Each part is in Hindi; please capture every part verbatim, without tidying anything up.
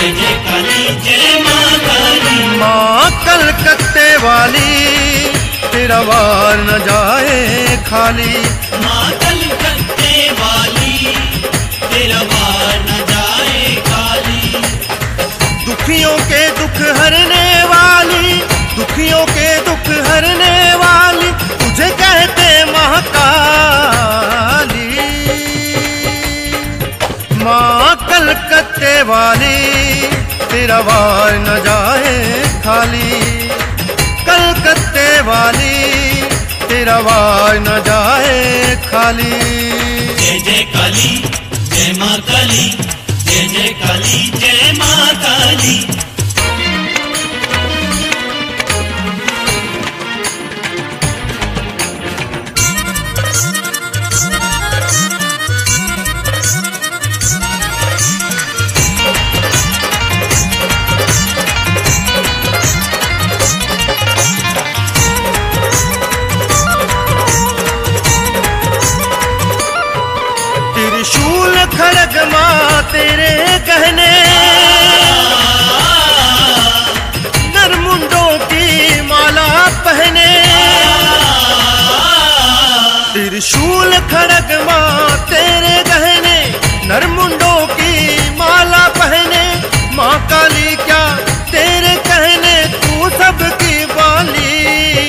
जय जय काली जय माँ काली। माँ कलकत्ते वाली तेरा वार न जाए खाली। माँ कलकत्ते वाली तेरा वार न जाए खाली। दुखियों के दुख हरने वाली, दुखियों के दुख हरने वाली, तुझे कहते महाकाली। माँ कलकत्ते वाली तेरा वार न जाए खाली। कलकत्ते वाली तेरा वार न जाए खाली। जय जय काली जय माँ काली, जय जय काली जय माँ काली। त्रिशूल खड़ग माँ तेरे कहने, नरमुंडों की माला पहने। त्रिशूल खड़ग माँ तेरे गहने, नरमुंडों की माला पहने। माँ काली क्या तेरे कहने, तू सबकी बाली।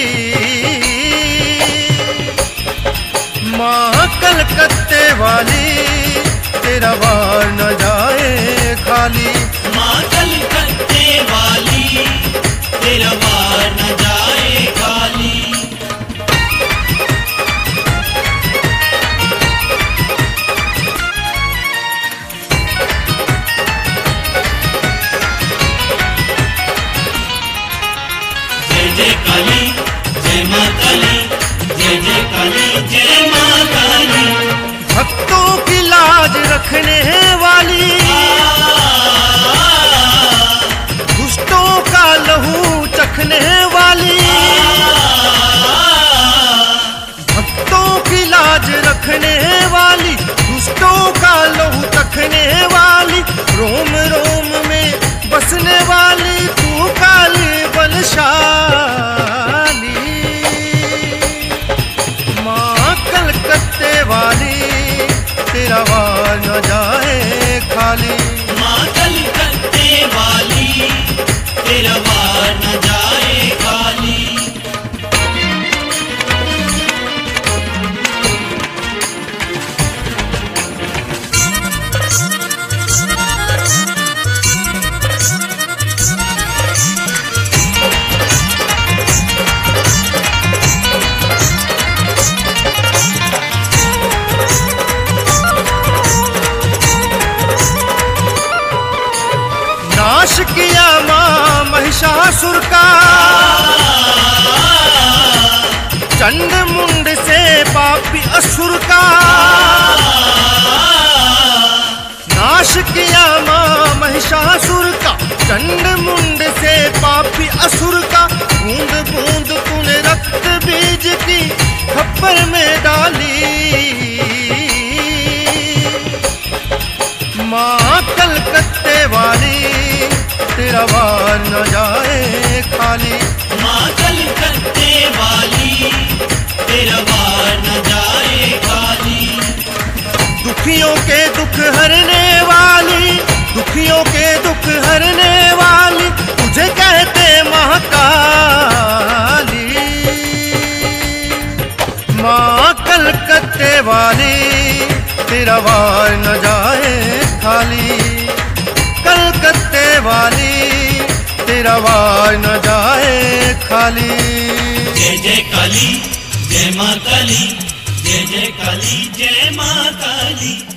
माँ कलकत्ते वाली तेरा वार न जाए खाली। माँ कलकत्ते वाली तेरा वार न जाए खाली। जय जय काली जय माँ काली, जय जय काली जय माँ काली। भक्तों की लाज रखने वाली, दुष्टों का लहू चखने वाली। भक्तों की लाज रखने वाली, दुष्टों का लहू चखने वाली। रोम रोम में बसने वाली तू काली बलशाली। माँ कलकत्ते वाली तेरा वार न जाए खाली। माँ कलकत्ते वाली तेरा वार न जाए खाली। नाश किया माँ महिषासुर का, चंड मुंड से पापी असुर का। नाश किया माँ महिषासुर का, चंड मुंड से पापी असुर का। बूंद बूंद तूने रक्त बीज की खप्पर में डाली। माँ कलकत्ते वाली तेरा वार न जाए खाली। माँ कलकत्ते वाली तेरा वार न जाए खाली। दुखियों के दुख हरने वाली, दुखियों के दुख हरने वाली, तुझे कहते महाकाली। माँ कलकत्ते वाली तेरा वार न जाए खाली। कलकत्ते वाली तेरा वार न जाए खाली। जय जय काली जय माँ काली, जय जय काली जय माँ काली।